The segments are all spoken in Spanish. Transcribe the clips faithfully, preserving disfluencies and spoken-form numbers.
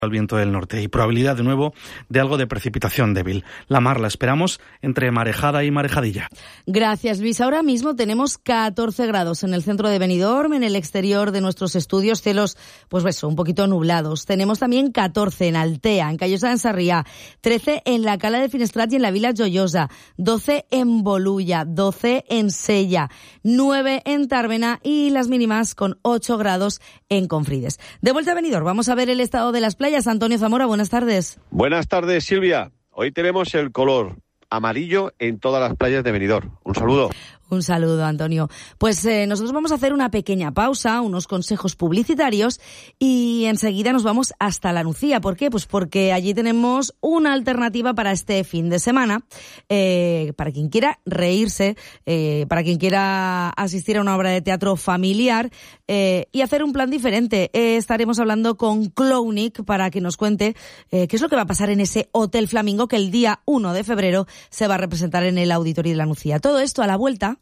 al viento del norte y probabilidad de nuevo de algo de precipitación débil. La mar la esperamos entre marejada y marejadilla. Gracias, Luis. Ahora mismo tenemos catorce grados en el centro de Benidorm, en el exterior de nuestros estudios, cielos, pues eso, un poquito nublados. Tenemos también catorce en Altea, en Callosa de Sarriá, trece en la Cala de Finestrat y en la Vila Joiosa, doce en Bolulla, doce en Sella, nueve en Tàrbena y las mínimas con ocho grados en Confrides. De vuelta a Benidorm, vamos a ver el estado de las playas. Antonio Zamora, buenas tardes. Buenas tardes, Silvia. Hoy tenemos el color amarillo en todas las playas de Benidorm. Un saludo. Un saludo, Antonio. Pues eh, nosotros vamos a hacer una pequeña pausa, unos consejos publicitarios y enseguida nos vamos hasta La Nucía. ¿Por qué? Pues porque allí tenemos una alternativa para este fin de semana, eh, para quien quiera reírse, eh, para quien quiera asistir a una obra de teatro familiar eh, y hacer un plan diferente. Eh, estaremos hablando con Clownic para que nos cuente eh, qué es lo que va a pasar en ese Hotel Flamingo que el día uno de febrero se va a representar en el Auditorio de La Nucía. Todo esto a la vuelta.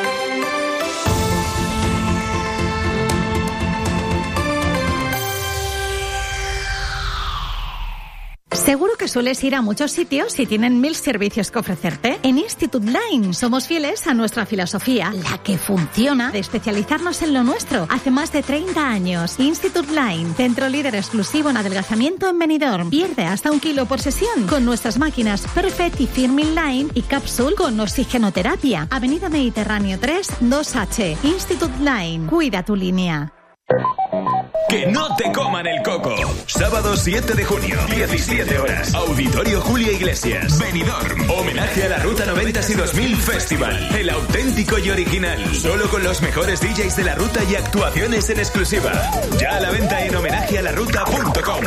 Seguro que sueles ir a muchos sitios y tienen mil servicios que ofrecerte. En Institute Line somos fieles a nuestra filosofía, la que funciona, de especializarnos en lo nuestro. Hace más de treinta años, Institute Line, centro líder exclusivo en adelgazamiento en Benidorm. Pierde hasta un kilo por sesión con nuestras máquinas Perfect y Firmin Line y Capsule con oxigenoterapia. Avenida Mediterráneo tres, dos H. Institute Line, cuida tu línea. Que no te coman el coco. Sábado siete de junio, diecisiete horas. Auditorio Julio Iglesias, Benidorm. Homenaje a la Ruta noventa y dos mil Festival. El auténtico y original. Solo con los mejores D Js de la ruta y actuaciones en exclusiva. Ya a la venta en homenaje a la ruta punto com.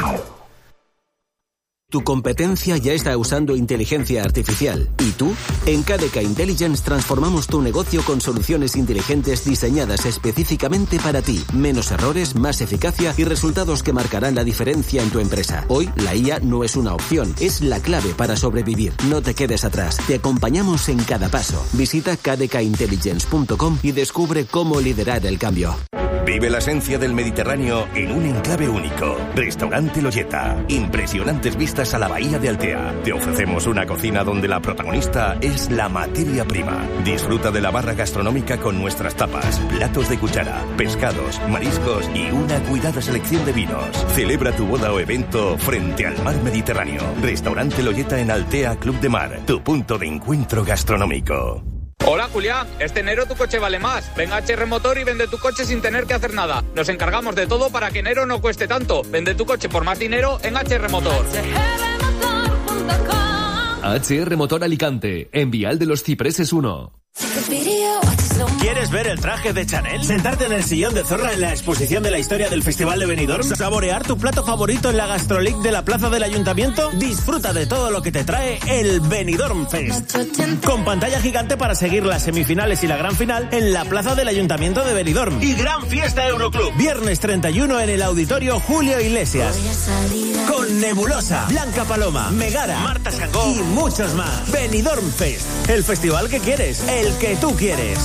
Tu competencia ya está usando inteligencia artificial. ¿Y tú? En K D K Intelligence transformamos tu negocio con soluciones inteligentes diseñadas específicamente para ti. Menos errores, más eficacia y resultados que marcarán la diferencia en tu empresa. Hoy, la I A no es una opción, es la clave para sobrevivir. No te quedes atrás. Te acompañamos en cada paso. Visita k d k intelligence punto com y descubre cómo liderar el cambio. Vive la esencia del Mediterráneo en un enclave único. Restaurante Loyeta. Impresionantes vistas a la bahía de Altea. Te ofrecemos una cocina donde la protagonista es la materia prima. Disfruta de la barra gastronómica con nuestras tapas, platos de cuchara, pescados, mariscos y una cuidada selección de vinos. Celebra tu boda o evento frente al mar Mediterráneo. Restaurante Loyeta en Altea Club de Mar. Tu punto de encuentro gastronómico. Hola Julián, este enero tu coche vale más. Ven a H R Motor y vende tu coche sin tener que hacer nada. Nos encargamos de todo para que enero no cueste tanto. Vende tu coche por más dinero en H R Motor. H R Motor Alicante, en Vial de los Cipreses uno. ¿Quieres ver el traje de Chanel? ¿Sentarte en el sillón de Zorra en la exposición de la historia del Festival de Benidorm? ¿Saborear tu plato favorito en la Gastrolic de la Plaza del Ayuntamiento? Disfruta de todo lo que te trae el Benidorm Fest. Con pantalla gigante para seguir las semifinales y la gran final en la Plaza del Ayuntamiento de Benidorm. Y gran fiesta Euroclub. Viernes treinta y uno en el Auditorio Julio Iglesias. Con Nebulosa, Blanca Paloma, Megara, Marta Sangó y muchos más. Benidorm Fest. El festival que quieres, el que tú quieres.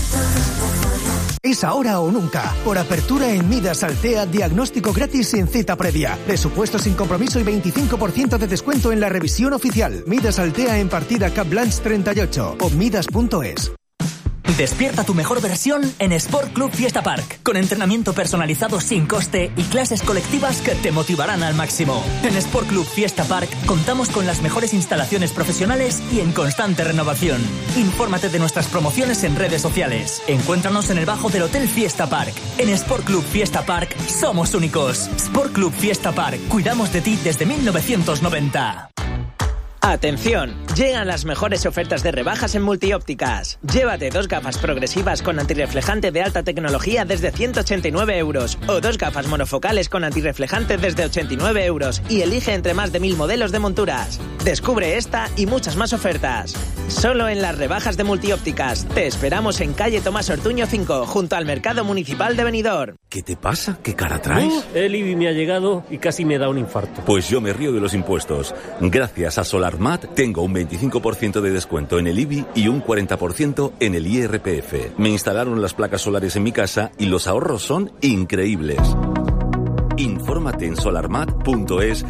Es ahora o nunca. Por apertura en Midas Altea, diagnóstico gratis sin cita previa. Presupuesto sin compromiso y veinticinco por ciento de descuento en la revisión oficial. Midas Altea en partida Cap Blanche treinta y ocho o midas punto es. Despierta tu mejor versión en Sport Club Fiesta Park, con entrenamiento personalizado sin coste y clases colectivas que te motivarán al máximo. En Sport Club Fiesta Park contamos con las mejores instalaciones profesionales y en constante renovación. Infórmate de nuestras promociones en redes sociales. Encuéntranos en el bajo del Hotel Fiesta Park. En Sport Club Fiesta Park somos únicos. Sport Club Fiesta Park, cuidamos de ti desde mil novecientos noventa. Atención, llegan las mejores ofertas de rebajas en Multiópticas. Llévate dos gafas progresivas con antirreflejante de alta tecnología desde ciento ochenta y nueve euros o dos gafas monofocales con antirreflejante desde ochenta y nueve euros y elige entre más de mil modelos de monturas. Descubre esta y muchas más ofertas. Solo en las rebajas de Multiópticas. Te esperamos en calle Tomás Ortuño cinco, junto al Mercado Municipal de Benidorm. ¿Qué te pasa? ¿Qué cara traes? Uh, el I B I me ha llegado y casi me da un infarto. Pues yo me río de los impuestos. Gracias a SolarMat tengo un veinticinco por ciento de descuento en el I B I y un cuarenta por ciento en el I R P F. Me instalaron las placas solares en mi casa y los ahorros son increíbles. Infórmate en solarmat punto es